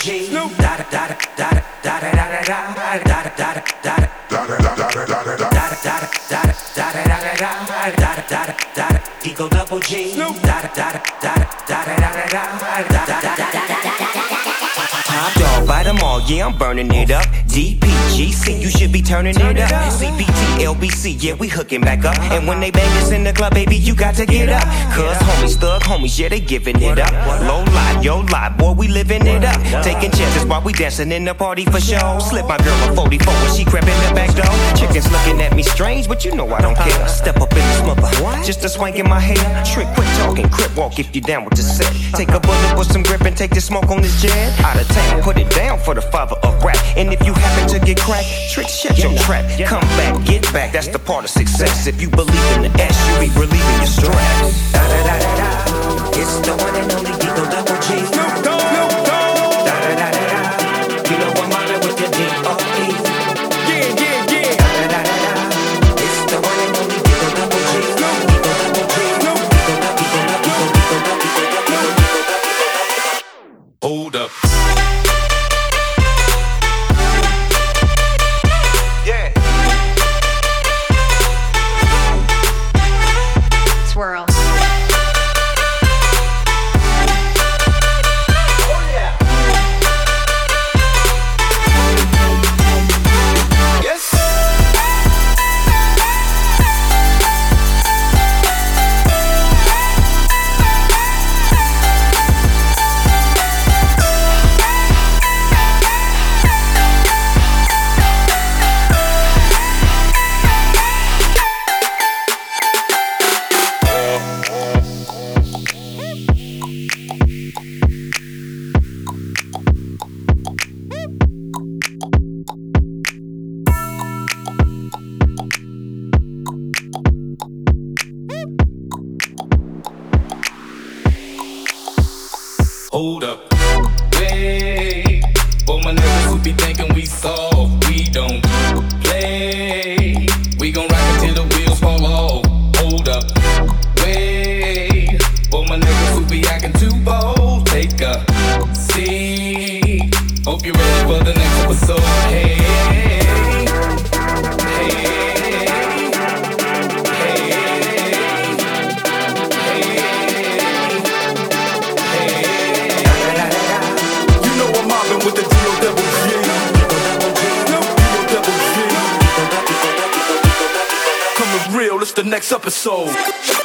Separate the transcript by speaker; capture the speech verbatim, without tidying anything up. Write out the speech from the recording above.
Speaker 1: G. Da da da da da da da da da da da da da da. Eagle double G. Top dog, bite them all, yeah, I'm burning it up. D P G C, you should be turning it up. C P T, L B C, yeah, we hooking back up. And when they bang us in the club, baby, you got to get up. Cause homies, thug homies, yeah, they giving it up. Low lie, yo lie, boy, we living it up. Taking chances while we dancing in the party for show. Slip my girl a forty-four when she crept in the back door. Chickens looking at me strange, but you know I don't care. Step up in the smother, just a swank in my hair. Trick, quit talking, crip walk if you down with the set. Take a bullet with some grip and take the smoke on this jet. Out of town, put it down for the father of rap. And if you happen to get cracked, trick, shut your trap. Come back, get back, that's the part of success. If you believe in the S, you be relieving your stress. Da da da da da, it's the one and only Eagle double G. Snoop Dogg, Snoop Dogg. Da da da da da, you know I'm mobbing with the D O E. Yeah, yeah, yeah. Da da da da da, it's the one and only Eagle double G. Eagle double G. Eagle double, Eagle double, Eagle double, Eagle double, Eagle double.
Speaker 2: Hold up.
Speaker 3: Swirl.
Speaker 2: Hold up, wait. For my niggas who be thinking we soft, we don't play. We gon' rock until the wheels fall off. Hold up, wait. For my niggas who be acting too bold, take a seat. Hope you're ready for the next episode. Hey, hey, hey.
Speaker 4: With the D O double G, D O double G, coming real, it's the next episode.